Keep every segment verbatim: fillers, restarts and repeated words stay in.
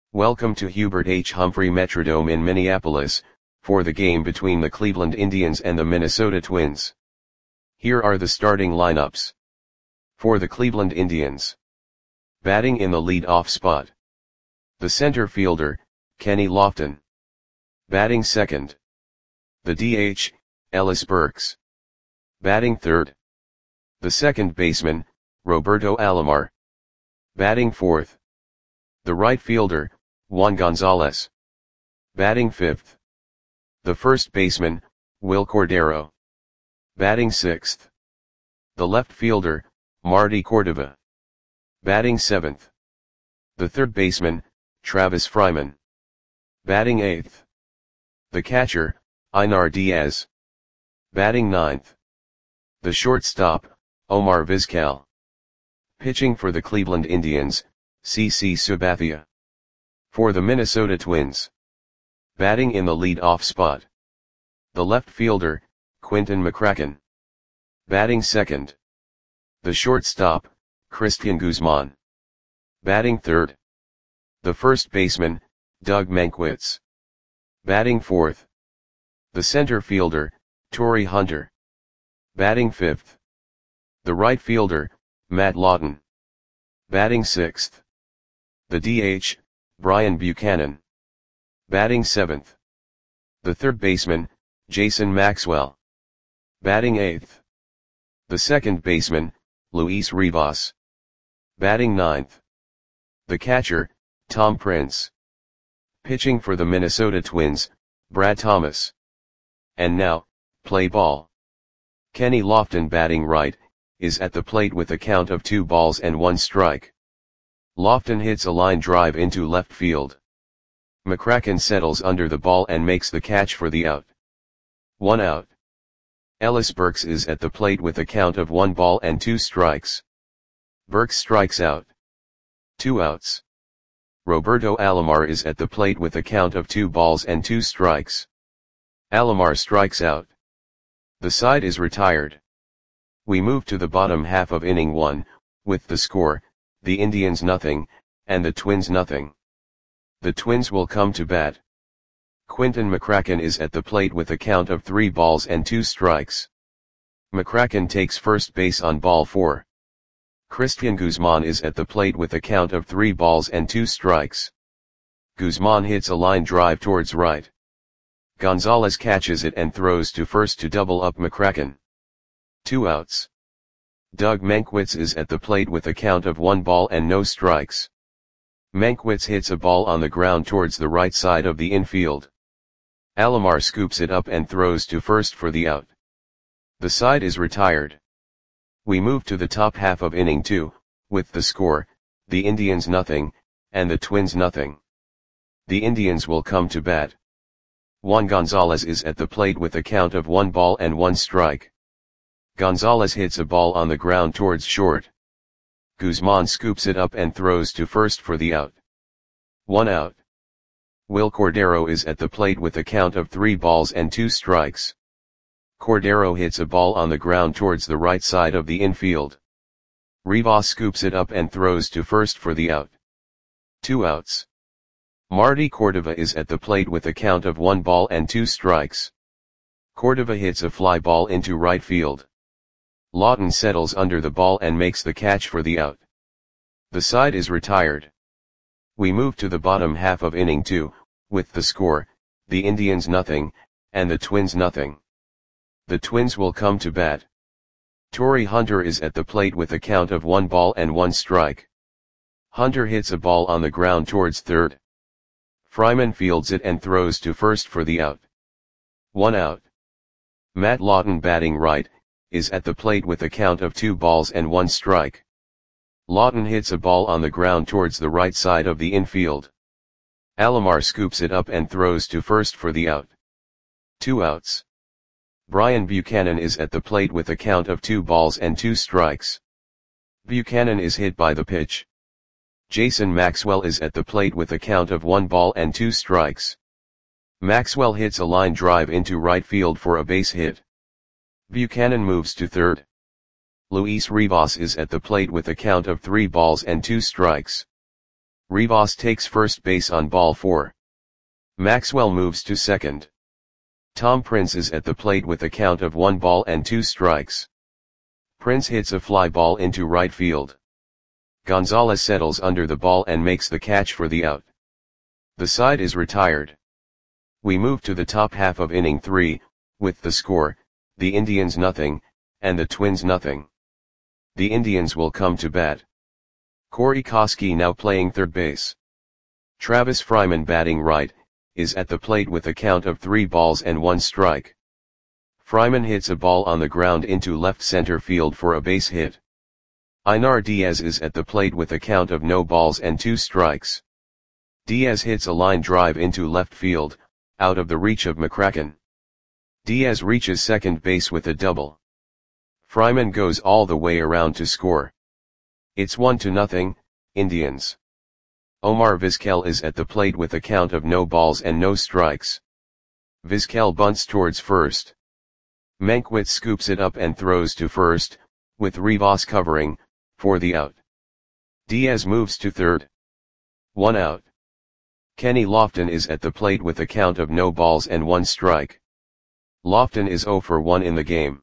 Welcome to Hubert H. Humphrey Metrodome in Minneapolis, for the game between the Cleveland Indians and the Minnesota Twins. Here are the starting lineups. For the Cleveland Indians. Batting in the lead-off spot. The center fielder, Kenny Lofton. Batting second. The D H, Ellis Burks. Batting third. The second baseman, Roberto Alomar. Batting fourth. The right fielder, Juan Gonzalez. Batting fifth. The first baseman, Wil Cordero. Batting sixth. The left fielder, Marty Cordova. Batting seventh. The third baseman, Travis Fryman. Batting eighth. The catcher, Einar Diaz. Batting ninth. The shortstop, Omar Vizquel. Pitching for the Cleveland Indians, C C Sabathia. For the Minnesota Twins. Batting in the lead-off spot. The left fielder, Quinton McCracken. Batting second. The shortstop, Christian Guzman. Batting third. The first baseman, Doug Mankiewicz. Batting fourth. The center fielder, Torii Hunter. Batting fifth. The right fielder, Matt Lawton. Batting sixth. The D H, Brian Buchanan. Batting seventh. The third baseman, Jason Maxwell. Batting eighth. The second baseman, Luis Rivas. Batting ninth. The catcher, Tom Prince. Pitching for the Minnesota Twins, Brad Thomas. And now, play ball. Kenny Lofton, batting right, is at the plate with a count of two balls and one strike. Lofton hits a line drive into left field. McCracken settles under the ball and makes the catch for the out. One out. Ellis Burks is at the plate with a count of one ball and two strikes. Burks strikes out. Two outs. Roberto Alomar is at the plate with a count of two balls and two strikes. Alomar strikes out. The side is retired. We move to the bottom half of inning one, with the score, the Indians nothing, and the Twins nothing. The Twins will come to bat. Quinton McCracken is at the plate with a count of three balls and two strikes. McCracken takes first base on ball four. Christian Guzman is at the plate with a count of three balls and two strikes. Guzman hits a line drive towards right. Gonzalez catches it and throws to first to double up McCracken. Two outs. Doug Mankiewicz is at the plate with a count of one ball and no strikes. Mankiewicz hits a ball on the ground towards the right side of the infield. Alomar scoops it up and throws to first for the out. The side is retired. We move to the top half of inning two, with the score, the Indians nothing, and the Twins nothing. The Indians will come to bat. Juan Gonzalez is at the plate with a count of one ball and one strike. Gonzalez hits a ball on the ground towards short. Guzman scoops it up and throws to first for the out. One out. Wil Cordero is at the plate with a count of three balls and two strikes. Cordero hits a ball on the ground towards the right side of the infield. Rivas scoops it up and throws to first for the out. Two outs. Marty Cordova is at the plate with a count of one ball and two strikes. Cordova hits a fly ball into right field. Lawton settles under the ball and makes the catch for the out. The side is retired. We move to the bottom half of inning two, with the score, the Indians nothing, and the Twins nothing. The Twins will come to bat. Torii Hunter is at the plate with a count of one ball and one strike. Hunter hits a ball on the ground towards third. Fryman fields it and throws to first for the out. One out. Matt Lawton, batting right, is at the plate with a count of two balls and one strike. Lawton hits a ball on the ground towards the right side of the infield. Alomar scoops it up and throws to first for the out. Two outs. Brian Buchanan is at the plate with a count of two balls and two strikes. Buchanan is hit by the pitch. Jason Maxwell is at the plate with a count of one ball and two strikes. Maxwell hits a line drive into right field for a base hit. Buchanan moves to third. Luis Rivas is at the plate with a count of three balls and two strikes. Rivas takes first base on ball four. Maxwell moves to second. Tom Prince is at the plate with a count of one ball and two strikes. Prince hits a fly ball into right field. Gonzalez settles under the ball and makes the catch for the out. The side is retired. We move to the top half of inning three, with the score, the Indians nothing, and the Twins nothing. The Indians will come to bat. Corey Koskie now playing third base. Travis Fryman batting right, is at the plate with a count of three balls and one strike. Fryman hits a ball on the ground into left center field for a base hit. Einar Diaz is at the plate with a count of no balls and two strikes. Diaz hits a line drive into left field, out of the reach of McCracken. Diaz reaches second base with a double. Fryman goes all the way around to score. It's one to nothing, Indians. Omar Vizquel is at the plate with a count of no balls and no strikes. Vizquel bunts towards first. Mankiewicz scoops it up and throws to first, with Rivas covering, for the out. Diaz moves to third. One out. Kenny Lofton is at the plate with a count of no balls and one strike. Lofton is oh for one in the game.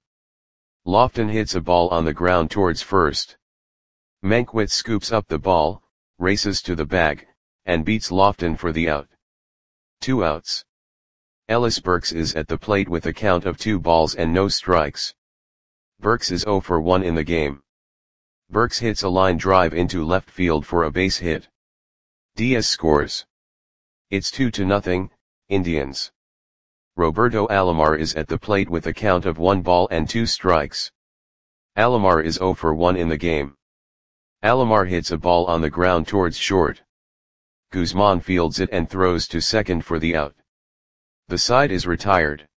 Lofton hits a ball on the ground towards first. Mankiewicz scoops up the ball, races to the bag, and beats Lofton for the out. Two outs. Ellis Burks is at the plate with a count of two balls and no strikes. Burks is oh for one in the game. Burks hits a line drive into left field for a base hit. Diaz scores. It's two to nothing, Indians. Roberto Alomar is at the plate with a count of one ball and two strikes. Alomar is oh for one in the game. Alomar hits a ball on the ground towards short. Guzman fields it and throws to second for the out. The side is retired.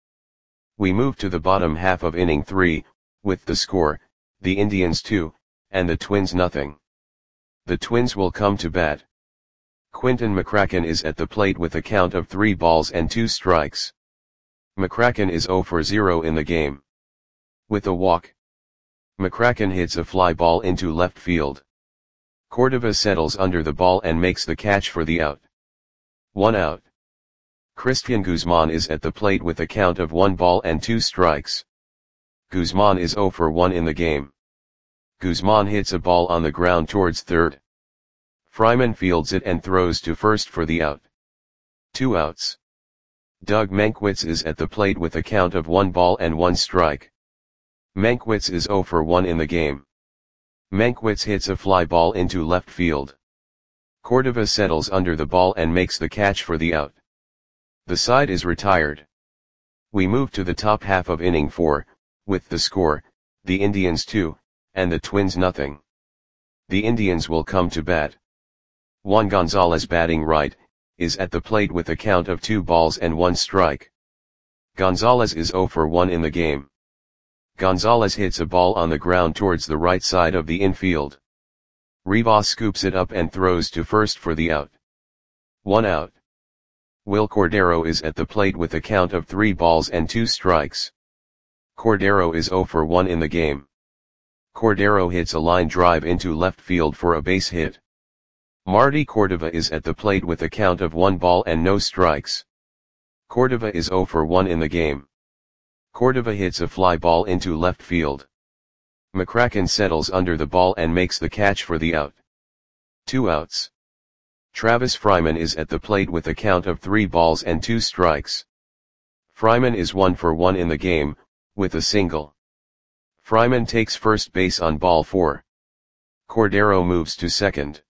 We move to the bottom half of inning three, with the score, the Indians two, and the Twins nothing. The Twins will come to bat. Quinton McCracken is at the plate with a count of three balls and two strikes. McCracken is oh for zero in the game. With a walk. McCracken hits a fly ball into left field. Cordova settles under the ball and makes the catch for the out. One out. Christian Guzman is at the plate with a count of one ball and two strikes. Guzman is oh for one in the game. Guzman hits a ball on the ground towards third. Fryman fields it and throws to first for the out. Two outs. Doug Mankiewicz is at the plate with a count of one ball and one strike. Mankiewicz is oh for one in the game. Mankiewicz hits a fly ball into left field. Cordova settles under the ball and makes the catch for the out. The side is retired. We move to the top half of inning four, with the score, the Indians two, and the Twins nothing. The Indians will come to bat. Juan Gonzalez batting right, is at the plate with a count of two balls and one strike. Gonzalez is oh for one in the game. Gonzalez hits a ball on the ground towards the right side of the infield. Rivas scoops it up and throws to first for the out. One out. Will Cordero is at the plate with a count of three balls and two strikes. Cordero is oh for one in the game. Cordero hits a line drive into left field for a base hit. Marty Cordova is at the plate with a count of one ball and no strikes. Cordova is oh for one in the game. Cordova hits a fly ball into left field. McCracken settles under the ball and makes the catch for the out. Two outs. Travis Fryman is at the plate with a count of three balls and two strikes. Fryman is one for one in the game, with a single. Fryman takes first base on ball four. Cordero moves to second.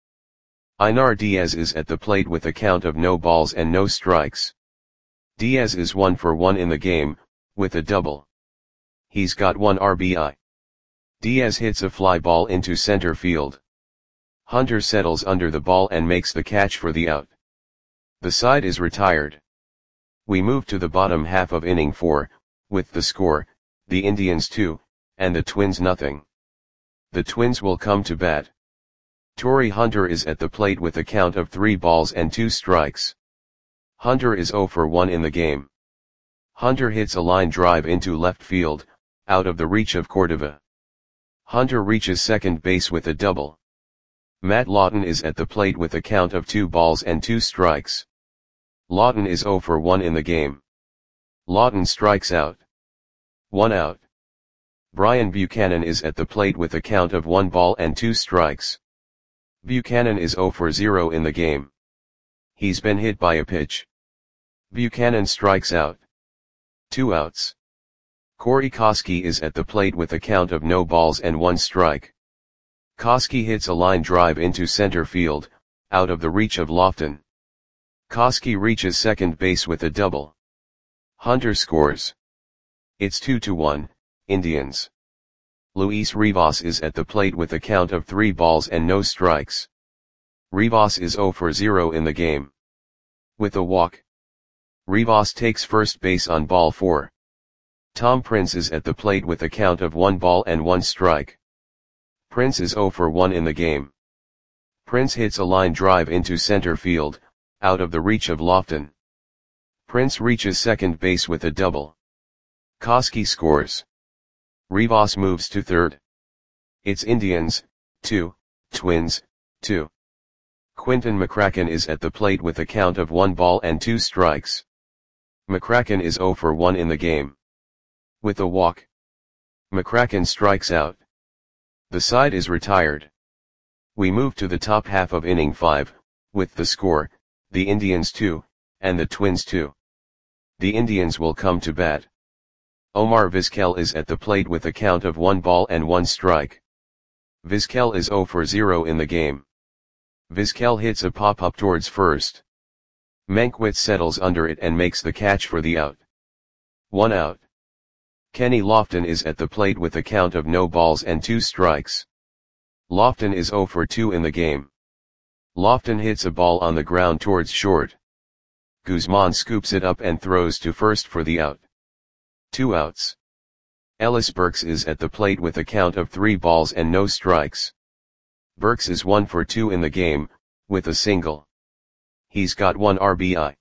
Einar Diaz is at the plate with a count of no balls and no strikes. Diaz is one for one in the game, with a double. He's got one R B I. Diaz hits a fly ball into center field. Hunter settles under the ball and makes the catch for the out. The side is retired. We move to the bottom half of inning four, with the score, the Indians two, and the Twins nothing. The Twins will come to bat. Torrey Hunter is at the plate with a count of three balls and two strikes. Hunter is oh for one in the game. Hunter hits a line drive into left field, out of the reach of Cordova. Hunter reaches second base with a double. Matt Lawton is at the plate with a count of two balls and two strikes. Lawton is zero for one in the game. Lawton strikes out. One out. Brian Buchanan is at the plate with a count of one ball and two strikes. Buchanan is zero for zero in the game. He's been hit by a pitch. Buchanan strikes out. Two outs. Corey Koskie is at the plate with a count of no balls and one strike. Koskie hits a line drive into center field, out of the reach of Lofton. Koskie reaches second base with a double. Hunter scores. It's two to one, Indians. Luis Rivas is at the plate with a count of three balls and no strikes. Rivas is zero for zero in the game. With a walk, Rivas takes first base on ball four. Tom Prince is at the plate with a count of one ball and one strike. Prince is zero for one in the game. Prince hits a line drive into center field, out of the reach of Lofton. Prince reaches second base with a double. Koskie scores. Rivas moves to third. It's Indians, two, Twins, two. Quinton McCracken is at the plate with a count of one ball and two strikes. McCracken is zero for one in the game. With a walk, McCracken strikes out. The side is retired. We move to the top half of inning five, with the score, the Indians two, and the Twins two. The Indians will come to bat. Omar Vizquel is at the plate with a count of one ball and one strike. Vizquel is zero for zero in the game. Vizquel hits a pop-up towards first. Mankiewicz settles under it and makes the catch for the out. One out. Kenny Lofton is at the plate with a count of no balls and two strikes. Lofton is zero for two in the game. Lofton hits a ball on the ground towards short. Guzman scoops it up and throws to first for the out. Two outs. Ellis Burks is at the plate with a count of three balls and no strikes. Burks is one for two in the game, with a single. He's got one R B I.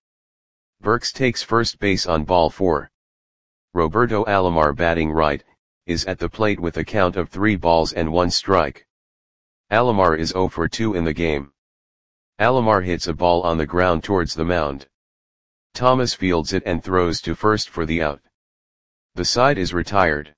Burks takes first base on ball four. Roberto Alomar, batting right, is at the plate with a count of three balls and one strike. Alomar is zero for two in the game. Alomar hits a ball on the ground towards the mound. Thomas fields it and throws to first for the out. The side is retired.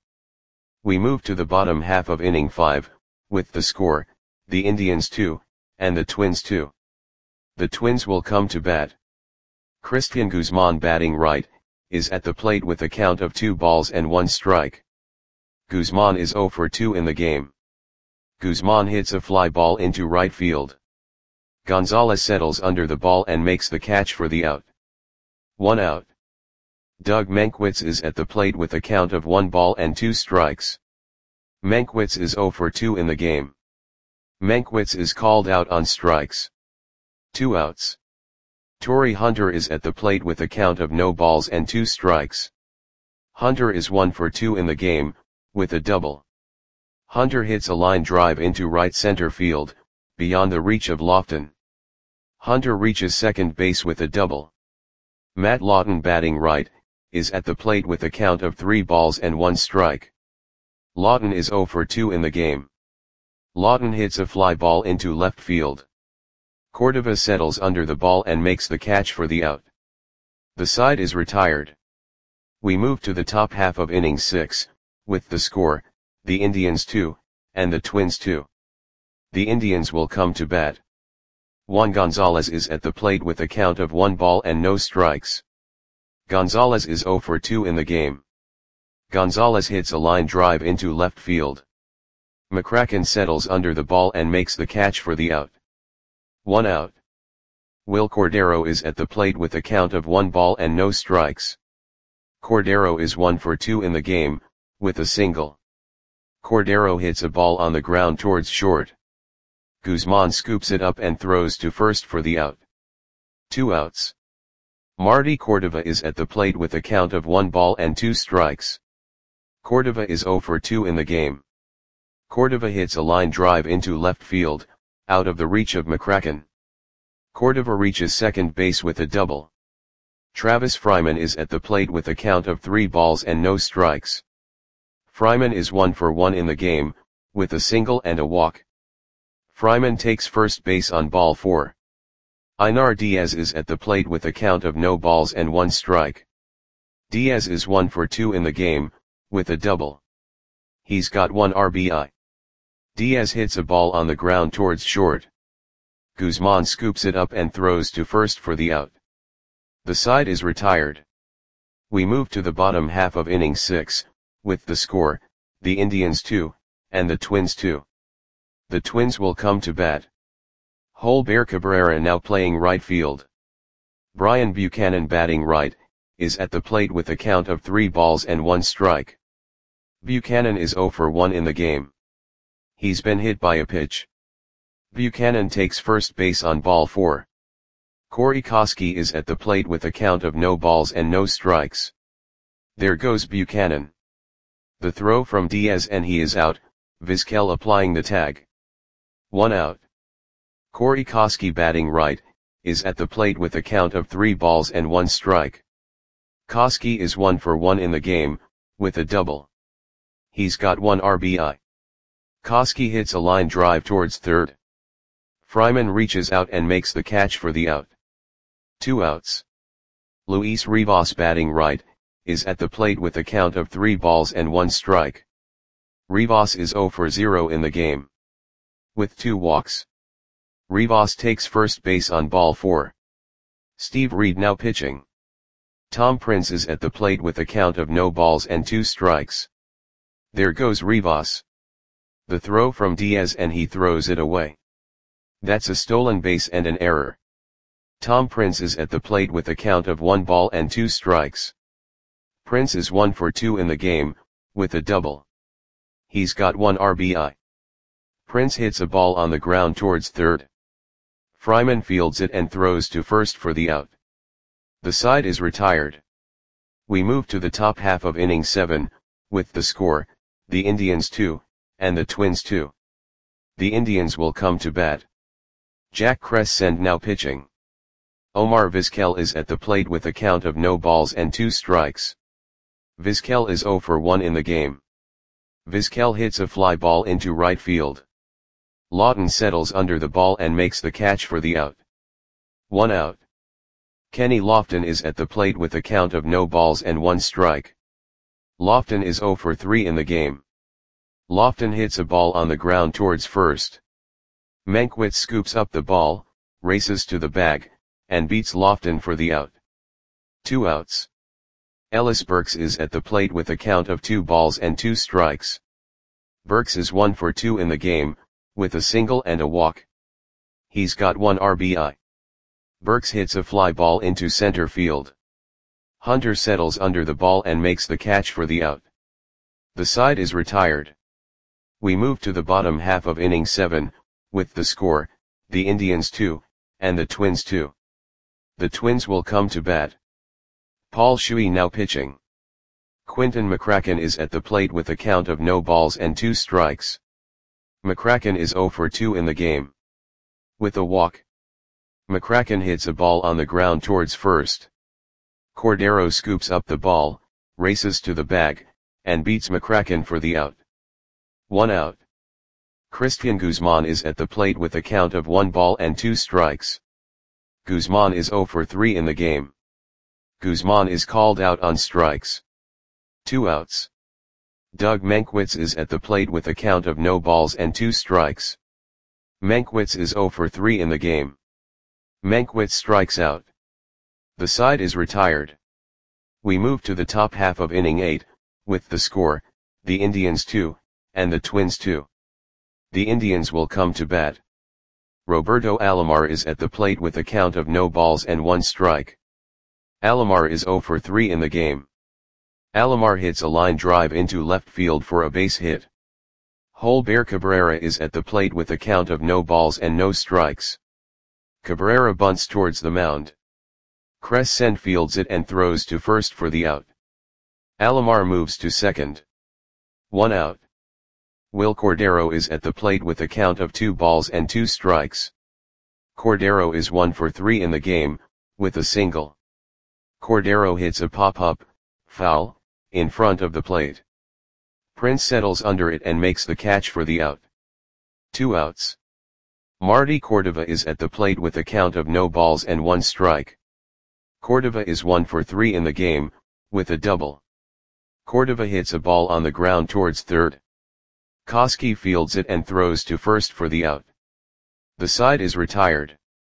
We move to the bottom half of inning five, with the score, the Indians two, and the Twins two. The Twins will come to bat. Christian Guzman, batting right, is at the plate with a count of two balls and one strike. Guzman is zero for two in the game. Guzman hits a fly ball into right field. Gonzalez settles under the ball and makes the catch for the out. One out. Doug Mankiewicz is at the plate with a count of one ball and two strikes. Mankiewicz is zero for two in the game. Mankiewicz is called out on strikes. Two outs. Torii Hunter is at the plate with a count of no balls and two strikes. Hunter is one for two in the game, with a double. Hunter hits a line drive into right center field, beyond the reach of Lofton. Hunter reaches second base with a double. Matt Lawton, batting right, is at the plate with a count of three balls and one strike. Lawton is zero for two in the game. Lawton hits a fly ball into left field. Cordova settles under the ball and makes the catch for the out. The side is retired. We move to the top half of inning six, with the score, the Indians two, and the Twins two. The Indians will come to bat. Juan Gonzalez is at the plate with a count of one ball and no strikes. Gonzalez is zero for two in the game. Gonzalez hits a line drive into left field. McCracken settles under the ball and makes the catch for the out. One out. Will Cordero is at the plate with a count of one ball and no strikes. Cordero is one for two in the game, with a single. Cordero hits a ball on the ground towards short. Guzman scoops it up and throws to first for the out. Two outs. Marty Cordova is at the plate with a count of one ball and two strikes. Cordova is zero for two in the game. Cordova hits a line drive into left field, out of the reach of McCracken. Cordova reaches second base with a double. Travis Fryman is at the plate with a count of three balls and no strikes. Fryman is one for one in the game, with a single and a walk. Fryman takes first base on ball four. Einar Diaz is at the plate with a count of no balls and one strike. Diaz is one for two in the game, with a double. He's got one R B I. Diaz hits a ball on the ground towards short. Guzman scoops it up and throws to first for the out. The side is retired. We move to the bottom half of inning six, with the score, the Indians two, and the Twins two. The Twins will come to bat. Holber Cabrera now playing right field. Brian Buchanan batting right, is at the plate with a count of three balls and one strike. Buchanan is zero for one in the game. He's been hit by a pitch. Buchanan takes first base on ball four. Corey Koskie is at the plate with a count of no balls and no strikes. There goes Buchanan. The throw from Diaz and he is out, Vizquel applying the tag. One out. Corey Koskie batting right, is at the plate with a count of three balls and one strike. Koskie is one for one in the game, with a double. He's got one R B I. Koskie hits a line drive towards third. Fryman reaches out and makes the catch for the out. Two outs. Luis Rivas batting right, is at the plate with a count of three balls and one strike. Rivas is zero for zero in the game. With two walks. Rivas takes first base on ball four. Steve Reed now pitching. Tom Prince is at the plate with a count of no balls and two strikes. There goes Rivas. The throw from Diaz and he throws it away. That's a stolen base and an error. Tom Prince is at the plate with a count of one ball and two strikes. Prince is one for two in the game, with a double. He's got one R B I. Prince hits a ball on the ground towards third. Fryman fields it and throws to first for the out. The side is retired. We move to the top half of inning seven, with the score, the Indians two, and the Twins two. The Indians will come to bat. Jack Crescent now pitching. Omar Vizquel is at the plate with a count of no balls and two strikes. Vizquel is zero for one in the game. Vizquel hits a fly ball into right field. Lawton settles under the ball and makes the catch for the out. One out. Kenny Lofton is at the plate with a count of no balls and one strike. Lofton is zero for three in the game. Lofton hits a ball on the ground towards first. Mankiewicz scoops up the ball, races to the bag, and beats Lofton for the out. Two outs. Ellis Burks is at the plate with a count of two balls and two strikes. Burks is one for two in the game, with a single and a walk. He's got one R B I. Burks hits a fly ball into center field. Hunter settles under the ball and makes the catch for the out. The side is retired. We move to the bottom half of inning seven, with the score, the Indians two, and the Twins two. The Twins will come to bat. Paul Shuey now pitching. Quinton McCracken is at the plate with a count of no balls and two strikes. McCracken is zero for two in the game. With a walk. McCracken hits a ball on the ground towards first. Cordero scoops up the ball, races to the bag, and beats McCracken for the out. One out. Christian Guzman is at the plate with a count of one ball and two strikes. Guzman is zero for three in the game. Guzman is called out on strikes. Two outs. Doug Mankiewicz is at the plate with a count of no balls and two strikes. Mankiewicz is zero for three in the game. Mankiewicz strikes out. The side is retired. We move to the top half of inning eight, with the score, the Indians two, and the Twins two. The Indians will come to bat. Roberto Alomar is at the plate with a count of no balls and one strike. Alomar is zero for three in the game. Alomar hits a line drive into left field for a base hit. Holber Cabrera is at the plate with a count of no balls and no strikes. Cabrera bunts towards the mound. Crescent fields it and throws to first for the out. Alomar moves to second. One out. Will Cordero is at the plate with a count of two balls and two strikes. Cordero is one for three in the game, with a single. Cordero hits a pop-up, foul, in front of the plate. Prince settles under it and makes the catch for the out. Two outs. Marty Cordova is at the plate with a count of no balls and one strike. Cordova is one for three in the game, with a double. Cordova hits a ball on the ground towards third. Koski fields it and throws to first for the out. The side is retired.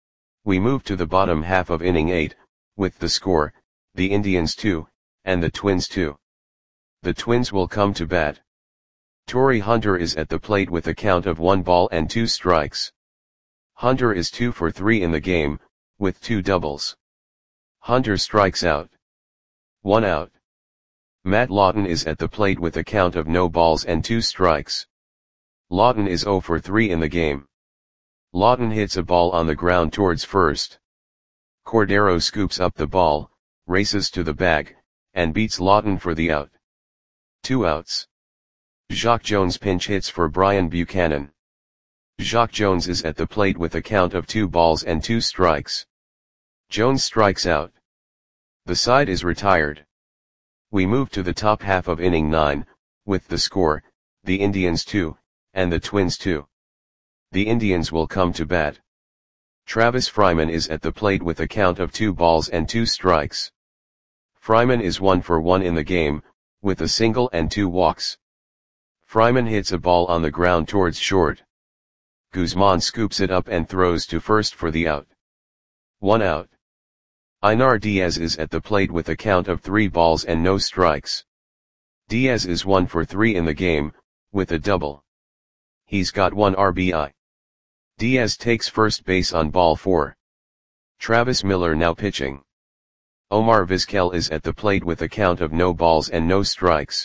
We move to the bottom half of inning eight, with the score, the Indians two, and the Twins two. The Twins will come to bat. Torii Hunter is at the plate with a count of one ball and two strikes. Hunter is two for three in the game, with two doubles. Hunter strikes out. One out. Matt Lawton is at the plate with a count of no balls and two strikes. Lawton is zero for three in the game. Lawton hits a ball on the ground towards first. Cordero scoops up the ball, races to the bag, and beats Lawton for the out. Two outs. Jacque Jones pinch hits for Brian Buchanan. Jacque Jones is at the plate with a count of two balls and two strikes. Jones strikes out. The side is retired. We move to the top half of inning nine, with the score, the Indians two, and the Twins two. The Indians will come to bat. Travis Fryman is at the plate with a count of two balls and two strikes. Fryman is one for one in the game, with a single and two walks. Fryman hits a ball on the ground towards short. Guzman scoops it up and throws to first for the out. One out. Einar Diaz is at the plate with a count of three balls and no strikes. Diaz is one for three in the game, with a double. He's got one R B I. Diaz takes first base on ball four. Travis Miller now pitching. Omar Vizquel is at the plate with a count of no balls and no strikes.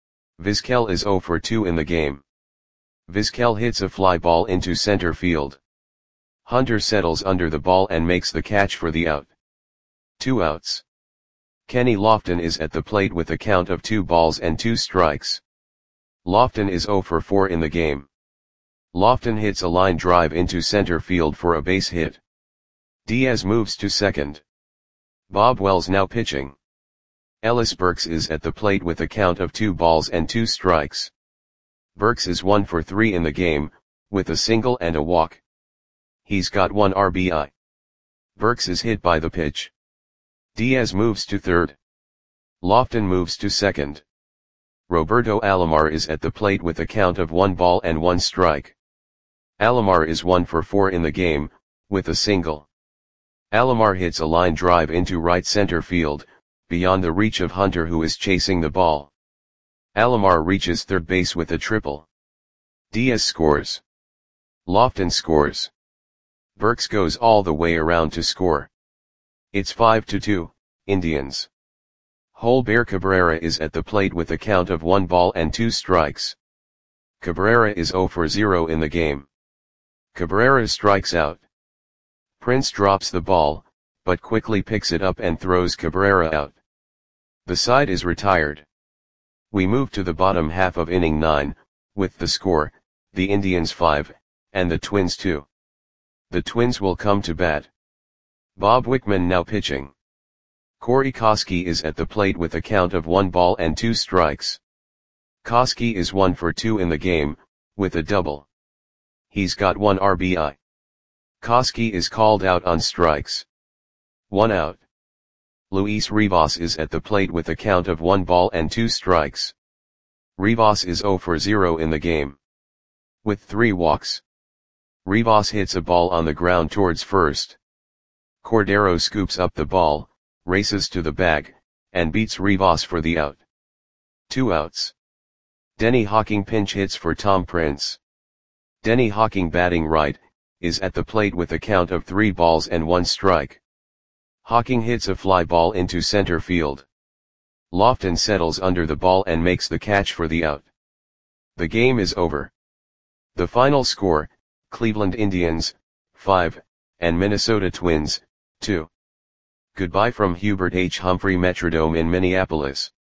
Vizquel is zero for two in the game. Vizquel hits a fly ball into center field. Hunter settles under the ball and makes the catch for the out. Two outs. Kenny Lofton is at the plate with a count of two balls and two strikes. Lofton is zero for four in the game. Lofton hits a line drive into center field for a base hit. Diaz moves to second. Bob Wells now pitching. Ellis Burks is at the plate with a count of two balls and two strikes. Burks is one for three in the game, with a single and a walk. He's got one R B I. Burks is hit by the pitch. Diaz moves to third. Lofton moves to second. Roberto Alomar is at the plate with a count of one ball and one strike. Alomar is one for four in the game, with a single. Alomar hits a line drive into right center field, beyond the reach of Hunter who is chasing the ball. Alomar reaches third base with a triple. Diaz scores. Lofton scores. Burks goes all the way around to score. It's five to two, Indians. Holber Cabrera is at the plate with a count of one ball and two strikes. Cabrera is zero for zero in the game. Cabrera strikes out. Prince drops the ball, but quickly picks it up and throws Cabrera out. The side is retired. We move to the bottom half of inning nine, with the score, the Indians five, and the Twins two. The Twins will come to bat. Bob Wickman now pitching. Corey Koski is at the plate with a count of one ball and two strikes. Koski is one for two in the game, with a double. He's got one R B I. Koski is called out on strikes. One out. Luis Rivas is at the plate with a count of one ball and two strikes. Rivas is zero for zero in the game. With three walks. Rivas hits a ball on the ground towards first. Cordero scoops up the ball, races to the bag, and beats Rivas for the out. Two outs. Denny Hawking pinch hits for Tom Prince. Denny Hawking batting right, is at the plate with a count of three balls and one strike. Hawking hits a fly ball into center field. Lofton settles under the ball and makes the catch for the out. The game is over. The final score, Cleveland Indians, five, and Minnesota Twins, two. Goodbye from Hubert H. Humphrey Metrodome in Minneapolis.